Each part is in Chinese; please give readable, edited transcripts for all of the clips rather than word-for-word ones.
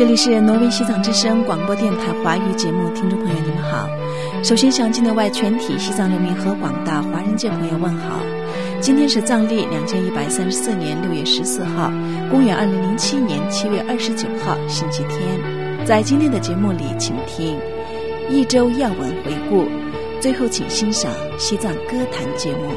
这里是挪威西藏之声广播电台华语节目，听众朋友你们好。首先向境内外全体西藏人民和广大华人界朋友问好。今天是藏历2134年6月14号，公元2007年7月29号，星期天。在今天的节目里，请听一周要闻回顾，最后请欣赏西藏歌坛节目。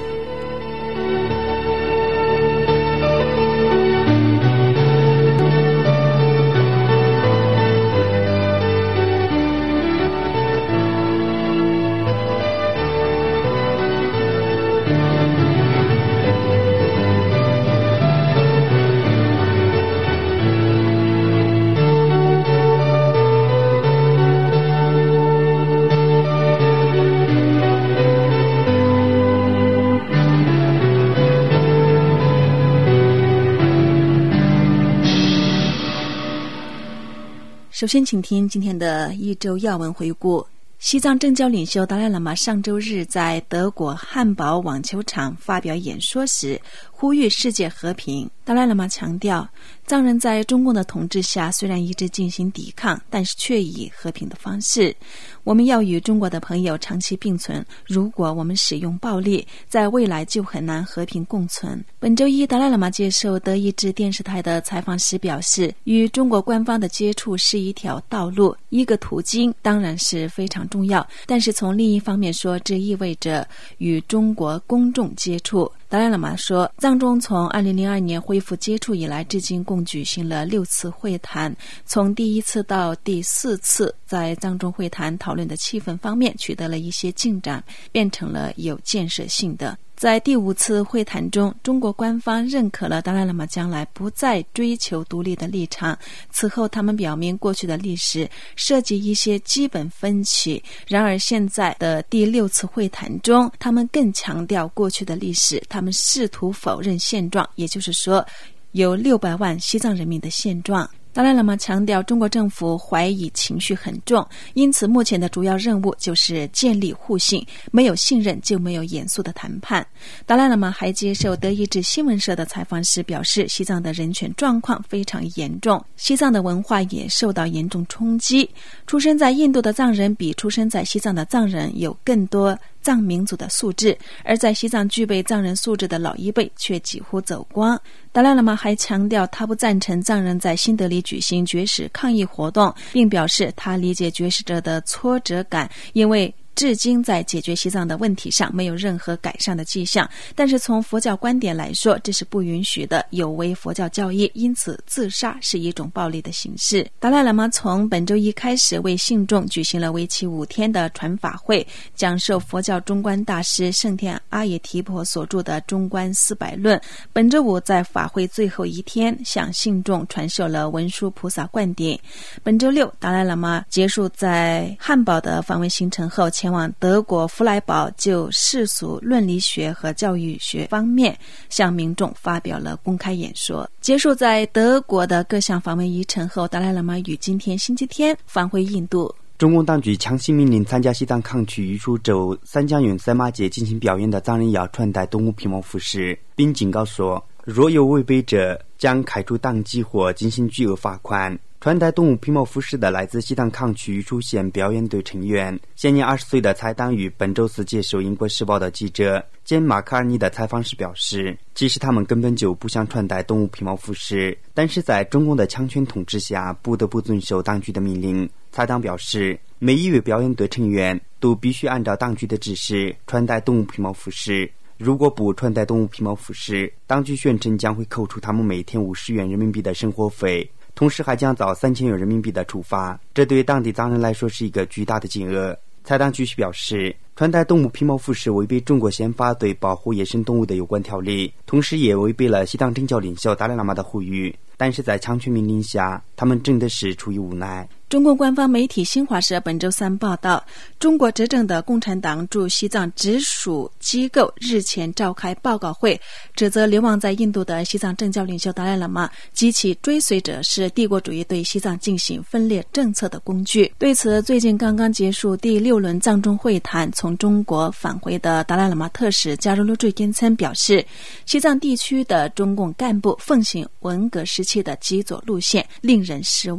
首先请听今天的一周要闻回顾。西藏政教领袖达赖喇嘛上周日在德国汉堡网球场发表演说时呼吁世界和平。达赖喇嘛强调，藏人在中共的统治下虽然一直进行抵抗，但是却以和平的方式。我们要与中国的朋友长期并存，如果我们使用暴力，在未来就很难和平共存。本周一，达赖喇嘛接受德意志电视台的采访时表示，与中国官方的接触是一条道路，一个途径，当然是非常重要，但是从另一方面说，这意味着与中国公众接触。达赖喇嘛说，藏中从2002年恢复接触以来，至今共举行了6次会谈，从第1次到第4次，在藏中会谈讨论的气氛方面取得了一些进展，变成了有建设性的。在第5次会谈中，中国官方认可了达赖喇嘛将来不再追求独立的立场。此后他们表明过去的历史涉及一些基本分歧，然而现在的第6次会谈中，他们更强调过去的历史，他们试图否认现状，也就是说有600万西藏人民的现状。达赖喇嘛强调，中国政府怀疑情绪很重，因此目前的主要任务就是建立互信，没有信任就没有严肃的谈判。达赖喇嘛还接受德意志新闻社的采访时表示，西藏的人权状况非常严重，西藏的文化也受到严重冲击。出生在印度的藏人比出生在西藏的藏人有更多藏民族的素质，而在西藏具备藏人素质的老一辈却几乎走光。达赖喇嘛还强调，他不赞成藏人在新德里举行绝食抗议活动，并表示他理解绝食者的挫折感，因为至今在解决西藏的问题上没有任何改善的迹象，但是从佛教观点来说，这是不允许的，有违佛教教义，因此自杀是一种暴力的形式。达赖喇嘛从本周一开始为信众举行了为期5天的传法会，讲授佛教中观大师圣天阿也提婆所著的中观400论。本周五在法会最后一天，向信众传授了文殊菩萨灌顶。本周六，达赖喇嘛结束在汉堡的访问行程后，前往德国弗莱堡，就世俗伦理学和教育学方面向民众发表了公开演说。结束在德国的各项访问议程后，达赖喇嘛于今天星期天返回印度。 中共当局强行命令参加西藏抗区玉树州三江源赛马节进行表演的藏人要穿戴动物皮毛服饰，并警告说，若有违背者将开除党籍或进行巨额罚款。穿戴动物皮毛服饰的来自西藏抗区玉树县表演队成员，现年20岁的蔡党于本周四接受英国时报的记者兼马卡尔尼的采访时表示，其实他们根本就不想穿戴动物皮毛服饰，但是在中共的强权统治下不得不遵守当局的命令。蔡党表示，每一位表演队成员都必须按照当局的指示穿戴动物皮毛服饰，如果不穿戴动物皮毛服饰，当局宣称将会扣除他们每天50元人民币的生活费，同时还将遭3000元人民币的处罚，这对当地藏人来说是一个巨大的金额。蔡党继续表示，穿戴动物皮毛服饰违背中国宪法对保护野生动物的有关条例，同时也违背了西藏政教领袖达赖喇嘛的呼吁，但是在强权命令下，他们真的是出于无奈。 中共官方媒体新华社本周三报道，中国执政的共产党驻西藏直属机构日前召开报告会，指责流亡在印度的西藏政教领袖达赖喇嘛及其追随者是帝国主义对西藏进行分裂政策的工具。对此，最近刚刚结束第6轮藏中会谈从中国返回的达赖喇嘛特使加鲁鲁追坚参表示，西藏地区的中共干部奉行文革时期的极左路线，令人失望。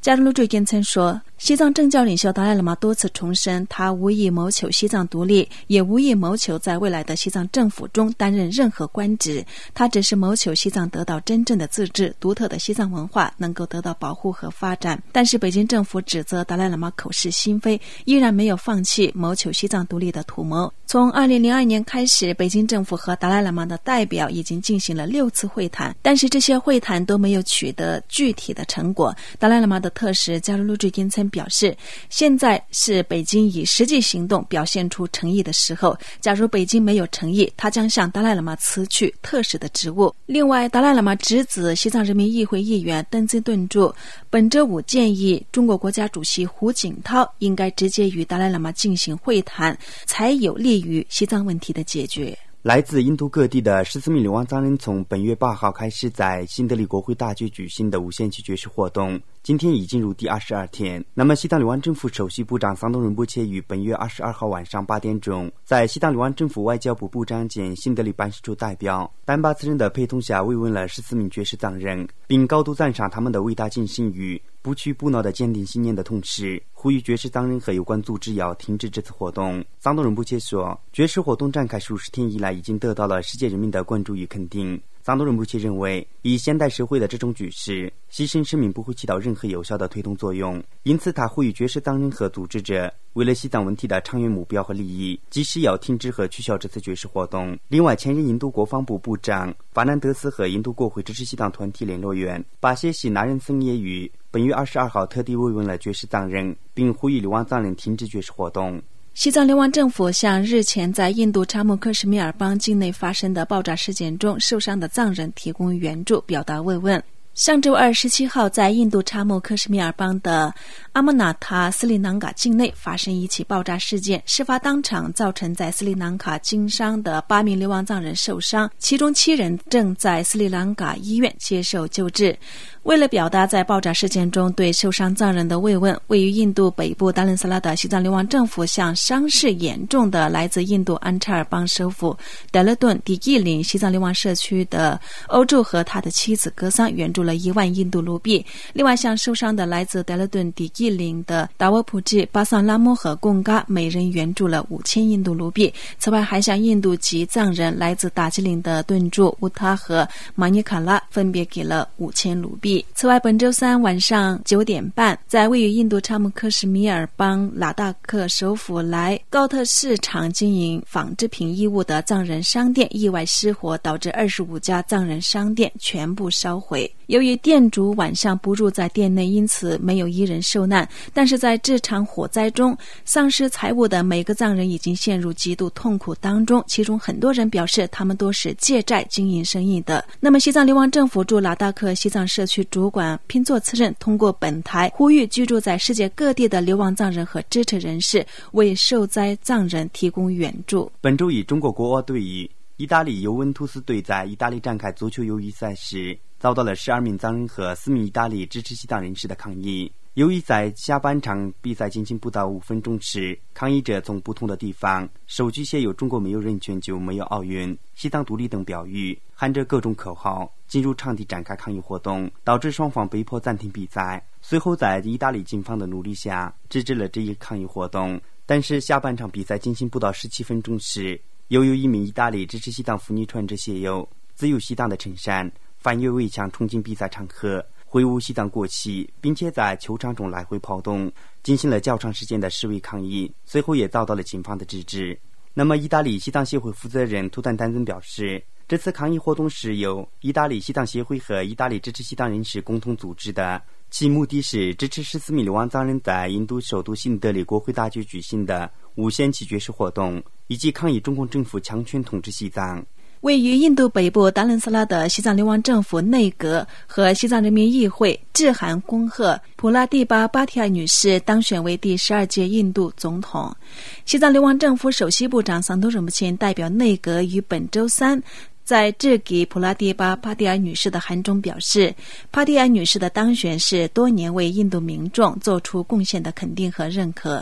加入陆坚曾说，西藏政教领袖达赖喇嘛多次重申，他无意谋求西藏独立，也无意谋求在未来的西藏政府中担任任何官职，他只是谋求西藏得到真正的自治，独特的西藏文化能够得到保护和发展。但是北京政府指责达赖喇嘛口是心非，依然没有放弃谋求西藏独立的图谋。从2002年开始，北京政府和达赖喇嘛的代表已经进行了6次会谈，但是这些会谈都没有取得具体的成果。达赖喇嘛的特使加鲁鲁智坚曾表示，现在是北京以实际行动表现出诚意的时候，假如北京没有诚意，他将向达赖喇嘛辞去特使的职务。另外，达赖喇嘛直指西藏人民议会议员登兹顿柱本周五建议中国国家主席胡锦涛应该直接与达赖喇嘛进行会谈，才有利于西藏问题的解决。 来自印度各地的14名流亡藏人从本月8号开始在新德里国会大剧举行的无限期绝食活动，今天已进入第22天。那么西藏流亡政府首席部长桑东仁波切于本月22号晚上8点钟在西藏流亡政府外交部部长兼新德里办事处代表丹巴茨人的陪同下慰问了14名绝食藏人，并高度赞赏他们的伟大精神与不屈不挠的坚定信念的同时，呼吁绝食藏人和有关组织要停止这次活动。桑东仁波切说，绝食活动展开数十天以来已经得到了世界人民的关注与肯定。桑东仁波切认为，以现代社会的这种局势，牺牲生命不会起到任何有效的推动作用，因此他呼吁绝食藏人和组织者为了西藏问题的长远目标和利益，即使要停止和取消这次绝食活动。另外，前任印度国防部部长法南德斯和印度国会支持西藏团体联络员巴谢希纳仁森也于本月22号特地慰问了绝食藏人，并呼吁流亡藏人停止绝食活动。 西藏流亡政府向日前在印度查谟克什米尔邦境内发生的爆炸事件中受伤的藏人提供援助，表达慰问。上周二17号在印度查谟克什米尔邦的阿莫纳塔斯里兰卡境内发生一起爆炸事件，事发当场造成在斯里兰卡经商的8名流亡藏人受伤，其中7人正在斯里兰卡医院接受救治。为了表达在爆炸事件中对受伤藏人的慰问，位于印度北部达伦萨拉的西藏流亡政府向伤势严重的来自印度安查尔邦首府德勒顿迪季林西藏流亡社区的欧柱和他的妻子格桑援助了1万印度卢币，另外向受伤的来自德勒顿迪季林的达沃普吉、巴桑拉姆和贡嘎每人援助了5000印度卢币。此外，还向印度籍藏人来自达吉林的顿柱、乌塔和马尼卡拉分别给了5000卢币。此外，本周三晚上9点半，在位于印度查谟克什米尔邦拉达克首府莱高特市场经营纺织品衣物的藏人商店意外失火，导致25家藏人商店全部烧毁。由于店主晚上不住在店内，因此没有一人受难，但是在这场火灾中丧失财物的每个藏人已经陷入极度痛苦当中，其中很多人表示他们都是借债经营生意的。那么西藏流亡政府驻拉达克西藏社区主管拼作次任通过本台呼吁居住在世界各地的流亡藏人和支持人士为受灾藏人提供援助。 本周以中国国奥队与意大利尤文图斯队在意大利展开足球友谊赛时，遭到了12名藏人和4名意大利支持西藏人士的抗议。由于在下半场比赛进行不到5分钟时，抗议者从不同的地方手举写有中国没有人权就没有奥运、西藏独立等标语，喊着各种口号进入场地展开抗议活动，导致双方被迫暂停比赛。随后在意大利警方的努力下制止了这一抗议活动，但是下半场比赛进行不到17分钟时，又有一名意大利支持西藏妇女穿着写有自由西藏的衬衫翻越围墙冲进比赛场合，挥舞西藏国旗，并且在球场中来回跑动，进行了较长时间的示威抗议，随后也遭到了警方的制止。那么意大利西藏协会负责人图坦丹森表示，这次抗议活动是由意大利西藏协会和意大利支持西藏人士共同组织的，其目的是支持14名流亡藏人在印度首都新德里国会大剧举行的无限期绝食活动，以及抗议中共政府强权统治西藏。 位于印度北部达伦萨拉的西藏流亡政府内阁和西藏人民议会致函恭贺普拉蒂巴·巴提亚女士当选为第12届印度总统。西藏流亡政府首席部长桑多仁波切代表内阁于本周三在致给普拉蒂巴·帕蒂尔女士的函中表示，帕蒂尔女士的当选是多年为印度民众做出贡献的肯定和认可。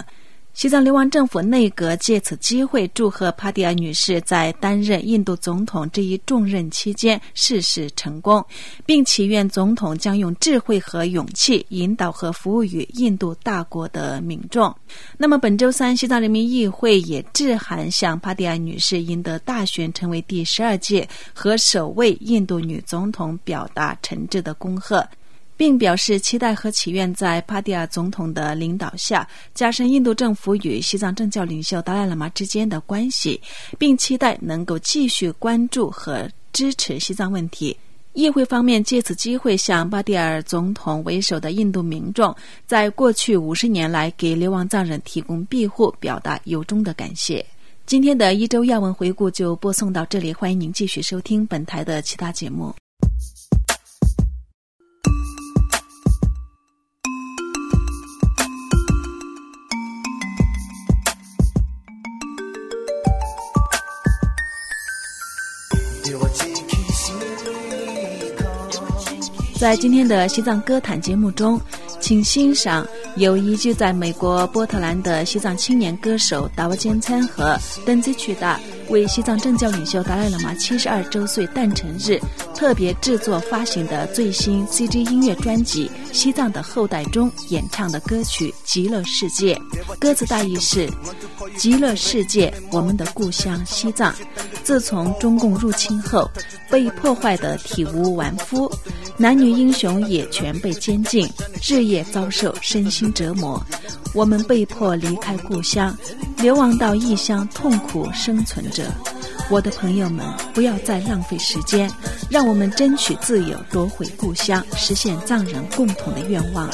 西藏流亡政府内阁借此机会祝贺帕蒂尔女士在担任印度总统这一重任期间事事成功，并祈愿总统将用智慧和勇气引导和服务于印度大国的民众。那么本周三，西藏人民议会也致函向帕蒂尔女士赢得大选成为第12届和首位印度女总统表达诚挚的恭贺，并表示期待和祈愿在帕蒂尔总统的领导下加深印度政府与西藏政教领袖达赖喇嘛之间的关系，并期待能够继续关注和支持西藏问题。议会方面借此机会向巴蒂尔总统为首的印度民众在过去50年来给流亡藏人提供庇护表达由衷的感谢。今天的一周要闻回顾就播送到这里，欢迎您继续收听本台的其他节目。在今天的西藏歌坛节目中，请欣赏由移居在美国波特兰的西藏青年歌手达瓦坚参和登兹曲达为西藏政教领袖达赖喇嘛72周岁诞辰日特别制作发行的最新 CG 音乐专辑《西藏的后代》中演唱的歌曲《极乐世界》。歌词大意是：极乐世界，我们的故乡西藏，自从中共入侵后被破坏得体无完肤，男女英雄也全被监禁，日夜遭受身心折磨。我们被迫离开故乡，流亡到异乡痛苦生存着。我的朋友们，不要再浪费时间，让我们争取自由，夺回故乡，实现藏人共同的愿望。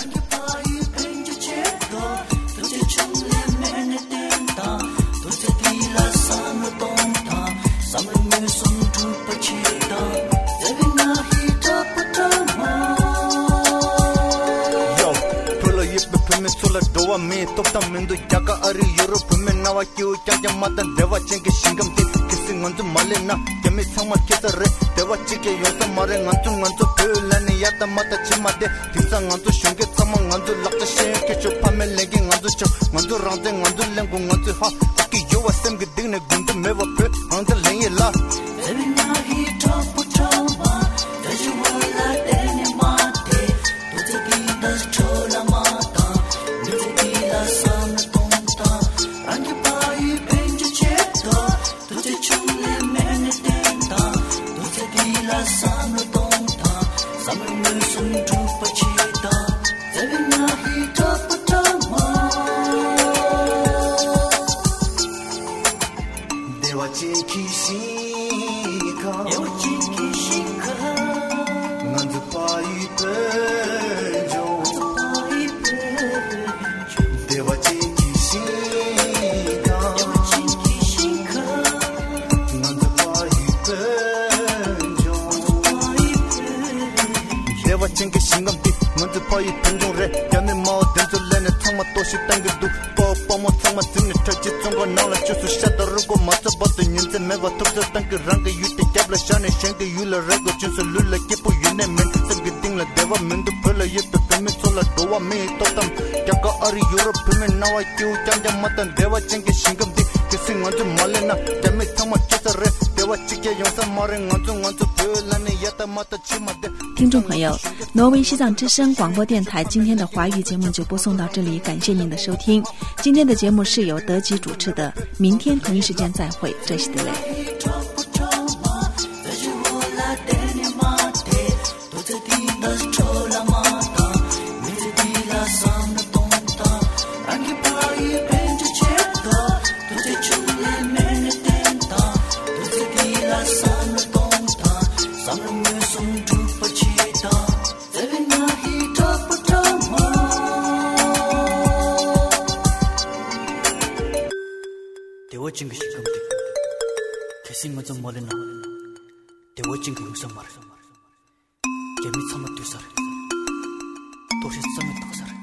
me topta mendo jaga ari europe me nawa kyu jaja mata deva chenge singam te kissing on the malena kemi sama kesare deva chike yosa mare ngantu pelane yata mata chimade tinsa ngantu shunge sama ngantu lakta she ke chopa me legi ngantu rande ngantu lengu ngantu ha ki yo asem ge dingne gundu me wa pe ngantu lenye la evina hi top choma deju wala dene mate tujhe ki das chola mata chenge singam ti ngantu pai punjong re yane ma denzo lene thama toshi tangidu pa mo thama tin tachi chonga nala chusu shadaru ko matsa bat nyinse meva tuksa tang rang yute tabla shane shenge yula rego chusu lulla kepu yune men sagding la deva mendu phela yete peme chola dowa me totam kyaka ari europe me nawa kyu chanja matan deva chenge singam ti kissing ngantu malena tame thama chasare deva chike yonsa mare ngantu pelane yata mata chimade。 听众朋友，挪威西藏之声广播电台今天的华语节目就播送到这里，感谢您的收听。今天的节目是由德吉主持的，明天同一时间再会，这是德雷。 대워진 게 시금디 개싱은 좀 멀리나 대워진 게 용서 말해 재미 참아 뒤살에 도시 썸에 떠살에